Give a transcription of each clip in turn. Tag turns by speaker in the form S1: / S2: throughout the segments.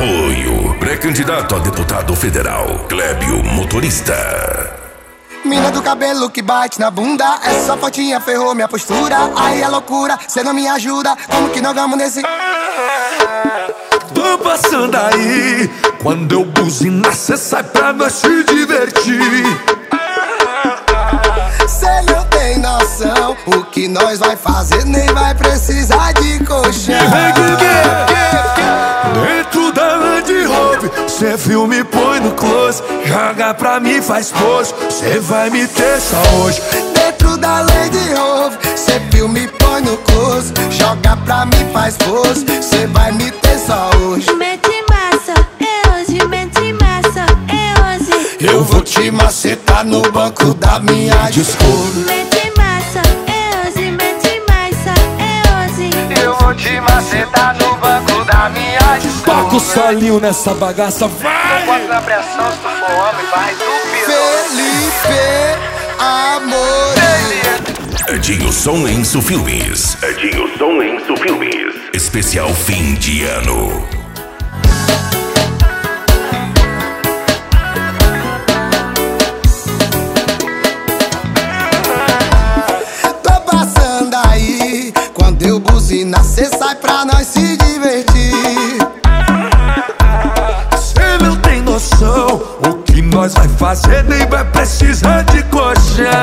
S1: Apoio. Pré-candidato a deputado federal, Clébio Motorista.
S2: Mina do cabelo que bate na bunda, essa fotinha ferrou minha postura. Aí é loucura, cê não me ajuda, como que nós vamos nesse...
S3: Tô passando aí, quando eu buzinar cê sai pra nós se divertir.
S2: Cê não tem noção, o que nós vai fazer nem vai precisar de colchão.
S3: Dentro da Land Rover, cê filma e põe no close, joga pra mim, faz pose, cê vai me ter só hoje.
S2: Dentro da Land Rover, cê filma e põe no close, joga pra mim, faz pose, cê vai me ter só hoje.
S4: Mete massa, é hoje, mete massa, é hoje.
S2: Eu vou te macetar no banco da minha Discovery.
S4: Mete massa, é hoje, mete massa, é hoje.
S2: Eu vou te macetar no banco da minha Discovery.
S3: Paca o solinho nessa bagaça, vai!
S2: Bota na pressão, se tu for homem, vai do Felipe Amor.
S1: Edilson Enso Filmes. Edilson Enso Filmes. Especial fim de ano.
S2: Tô passando aí, quando eu buzinar cê sai pra nós se divertir.
S3: Cê não tem noção, o que nós vai fazer nem vai precisar de colchão.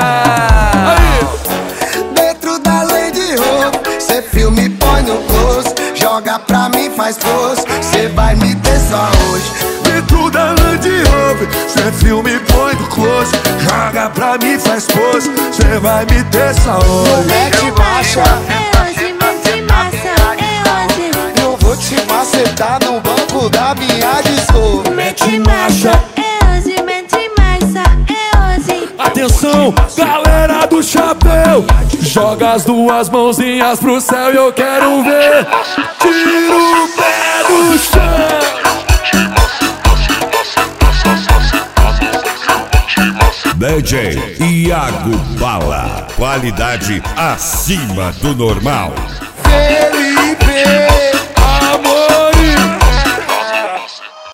S2: Dentro da Land Rover, cê filma e põe no close, joga pra mim, faz pose, cê vai me ter só hoje.
S3: Dentro da Land Rover, cê filma e põe no close, joga pra mim, faz pose, cê vai me ter só hoje.
S2: Mete marcha,
S4: É hoje, mete massa, é hoje.
S2: eu vou te macetar no banco da minha Discovery.
S4: Mete massa, é hoje, mete massa, é hoje.
S3: Atenção, galera do chapéu, joga as duas mãozinhas pro céu e eu quero ver. Tira o pé do chão.
S5: DJ Iago Bala, qualidade acima do normal.
S2: Felipe